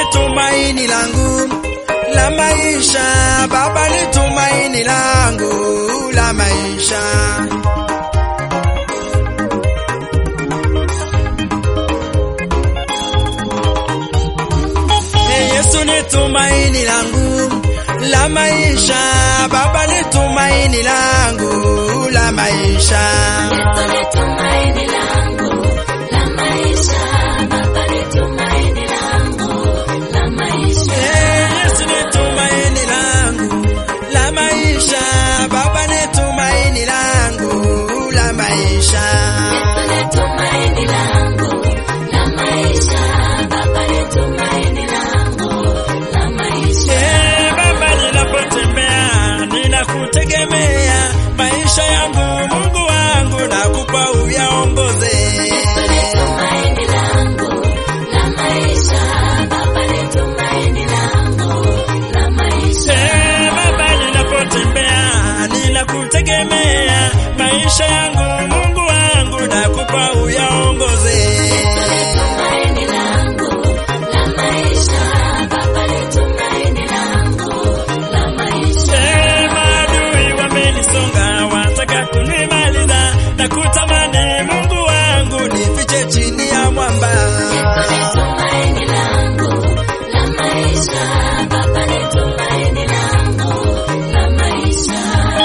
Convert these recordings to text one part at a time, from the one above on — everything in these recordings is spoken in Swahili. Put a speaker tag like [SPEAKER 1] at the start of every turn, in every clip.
[SPEAKER 1] tumaini langu la maisha, Baba ni tumaini langu la maisha. Yesu ni tumaini langu la maisha, Baba ni tumaini langu la maisha.
[SPEAKER 2] Yesu ni tumaini langu la maisha, Baba ni tumaini langu la maisha.
[SPEAKER 1] Yesu ni tumaini langu la maisha, Baba ni tumaini langu la maisha.
[SPEAKER 2] Yesu ni tumaini langu la maisha, Baba ni tumaini langu la maisha.
[SPEAKER 1] Baba, ninapotembea ninakutegemea, maisha yangu Mungu wangu nakupa uyaongoze.
[SPEAKER 2] Yesu ni tumaini langu la maisha, Baba ni tumaini langu la maisha.
[SPEAKER 1] Baba, ninapotembea ninakutegemea, maisha yangu Mungu wangu nakupa uyaongoze.
[SPEAKER 2] Yesu ni tumaini langu la maisha, Baba ni tumaini langu la maisha.
[SPEAKER 1] Maadui wamenisonga wataka kunimaliza, nakutamani Mungu wangu nifiche chini ya mwamba.
[SPEAKER 2] Yesu ni tumaini langu la maisha, Baba ni tumaini langu la maisha.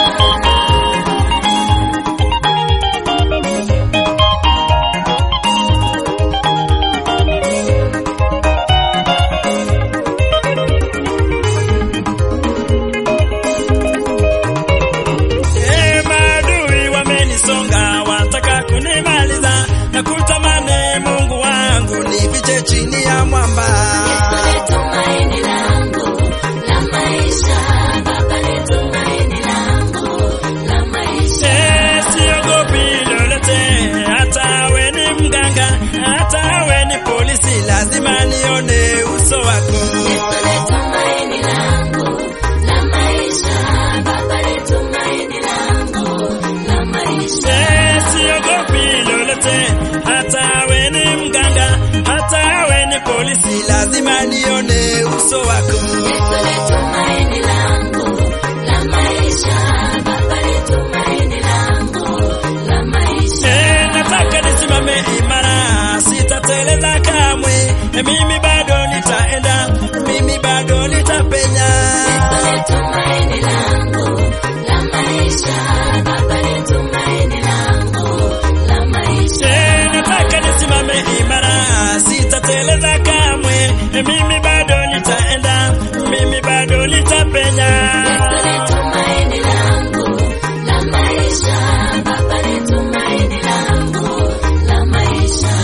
[SPEAKER 1] Maadui wamenisonga wataka kunimaliza, nakutamani Mungu wangu nifiche chini ya mwamba.
[SPEAKER 2] Yesu ni tumaini langu la maisha, Baba ni tumaini langu la maisha.
[SPEAKER 1] Siogopi lolote, hata awe ni mganga, hata awe ni polisi, lazima nione uso wako.
[SPEAKER 2] Yesu ni tumaini langu la maisha, Baba ni tumaini langu la maisha.
[SPEAKER 1] Siogopi lolote, hata awe ni mganga, hata awe ni polisi, lazima nione uso wako.
[SPEAKER 2] Yesu ni tumaini langu la maisha, Baba ni tumaini langu la maisha.
[SPEAKER 1] Nataka nisimame imara, sitateleza kamwe, mimi bado nitaenda, mimi bado nitapenya.
[SPEAKER 2] Yesu ni tumaini langu la maisha, Baba ni tumaini langu la maisha.
[SPEAKER 1] Nataka nisimame imara, sitateleza kamwe, mimi bado nitaenda, mimi bado nitapenya.
[SPEAKER 2] Yesu ni tumaini langu la maisha, Baba ni tumaini langu la maisha.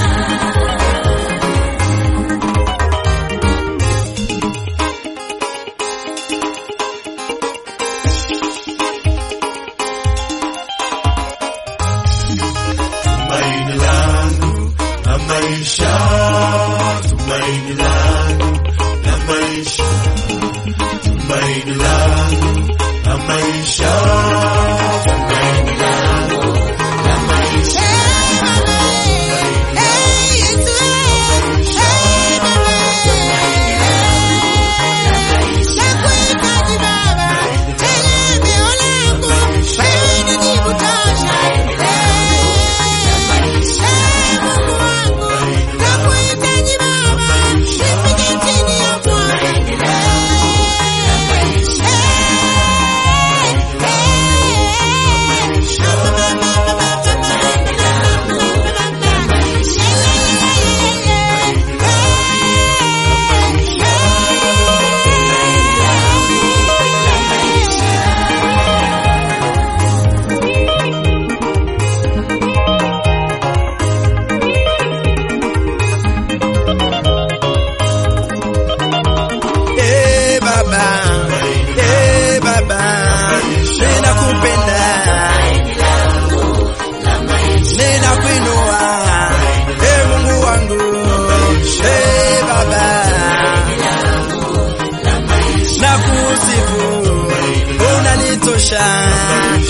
[SPEAKER 3] Tumaini langu la maisha, tumaini langu la maisha, tumaini langu la maisha, tumaini langu la maisha.
[SPEAKER 1] Nakusifu, unanitosha.